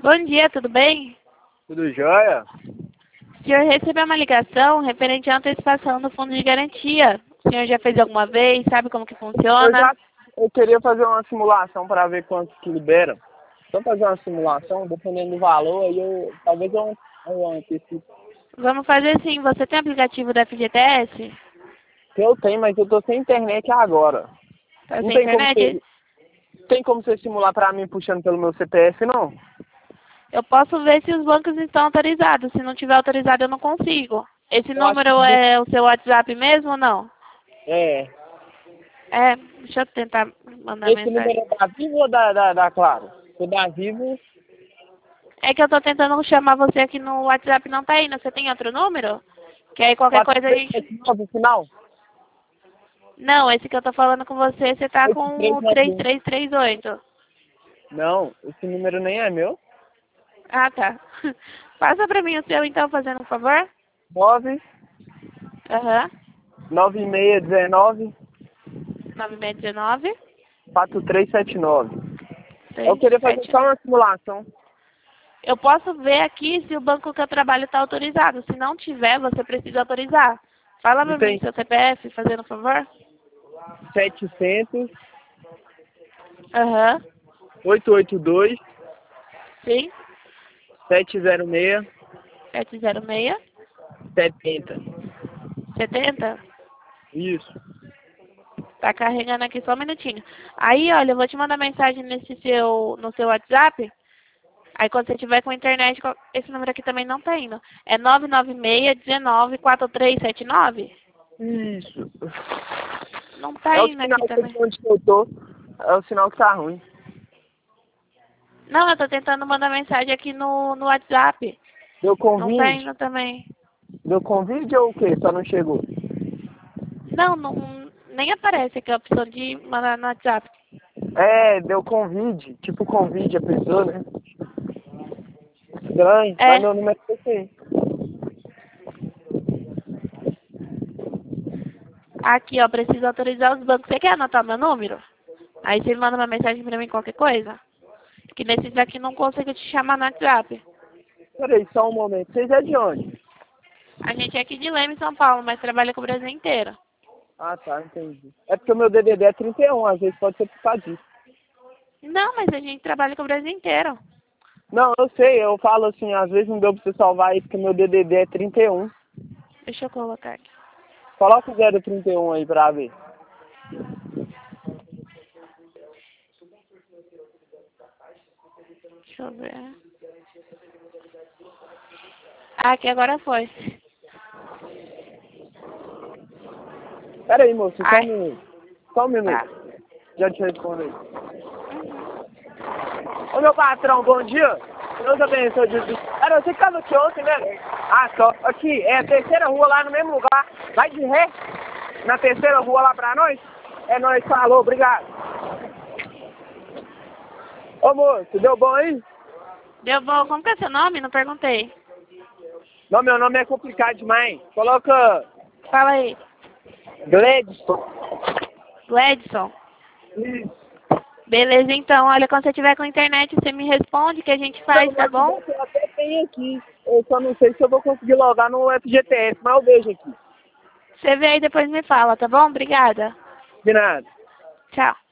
Bom dia, tudo bem? Tudo jóia? O senhor recebeu uma ligação referente à antecipação do fundo de garantia. O senhor já fez alguma vez? Sabe como que funciona? Eu queria fazer uma simulação para ver quanto que libera. Só fazer uma simulação, dependendo do valor, aí talvez eu antecipe. Vamos fazer sim. Você tem aplicativo da FGTS? Eu tenho, mas eu tô sem internet agora. Tá Não sem tem como internet? tem como você simular para mim puxando pelo meu CPF, não? Eu posso ver se os bancos estão autorizados. Se não tiver autorizado, eu não consigo. Esse Eu acho número que é o seu WhatsApp mesmo ou não? é. É, deixa eu tentar mandar Esse número mensagem. é da Vivo ou da Claro? O da Vivo É que eu tô tentando chamar você aqui no WhatsApp, não tá indo. Você tem outro número? Que aí qualquer coisa a gente... 4379 no final? Não, esse que eu tô falando com você, você tá com o 8391. 3338. Não, esse número nem é meu. Ah, tá. Passa pra mim o seu, então, fazendo um favor. 9 Aham. 9619 9619 4379. Eu queria fazer só 379. uma simulação. Eu posso ver aqui se o banco que eu trabalho está autorizado. Se não tiver, você precisa autorizar. Fala Não pra mim tem seu CPF, fazendo um favor. 700 Aham. 882 Sim. 706 706 70. 70. Isso. Tá carregando aqui só um minutinho. Aí, olha, eu vou te mandar mensagem no seu WhatsApp. Aí quando você tiver com a internet, esse número aqui também não tá indo. É 996-19-4379? Isso. Não tá É o indo sinal aqui também. que onde eu tô. É o sinal que tá ruim. Não, eu tô tentando mandar mensagem aqui no WhatsApp. Deu Não tá convite? indo também. Deu convite ou o quê? Só não chegou? Não, nem aparece aqui a opção de mandar no WhatsApp. É, deu convite. Tipo convite a pessoa, né? Estranho. Mas É, meu número é esse aí. aqui ó, preciso autorizar os bancos. Você quer anotar meu número? Aí você manda uma mensagem pra mim, qualquer coisa. Que nesses daqui não consigo te chamar no WhatsApp. Peraí, só um momento. Vocês é de onde? A gente é aqui de Leme, São Paulo, mas trabalha com o Brasil inteiro. Ah, tá, entendi. É porque o meu DDD é 31, às vezes pode ser por causa disso. Não, mas a gente trabalha com o Brasil inteiro. Não, eu sei, eu falo assim, às vezes não deu pra você salvar aí porque meu DDD é 31. Deixa eu colocar aqui. Coloca o 031 aí pra ver. Deixa eu ver. Ah, aqui agora foi. Pera aí, moço, só um Ai, minuto. Só um minuto. tá. Já te respondo aí. Ô meu patrão, bom dia. Deus abençoe Jesus. Cara, você que tava aqui ontem, né? Ah, só. Aqui, é a terceira rua lá no mesmo lugar. Vai de ré. Na terceira rua lá pra nós. É nóis, falou, obrigado. Ô moço, deu bom aí? Deu bom. Como que é seu nome? Não perguntei. Não, meu nome é complicado demais. Coloca Fala aí. Gledson. Gledson. Isso. Beleza, então. Olha, quando você tiver com a internet, você me responde que a gente faz, Não, tá mas bom? eu até tenho aqui. Eu só não sei se eu vou conseguir logar no FGTS, mas eu vejo aqui. Você vê aí e depois me fala, tá bom? Obrigada. De nada. Tchau.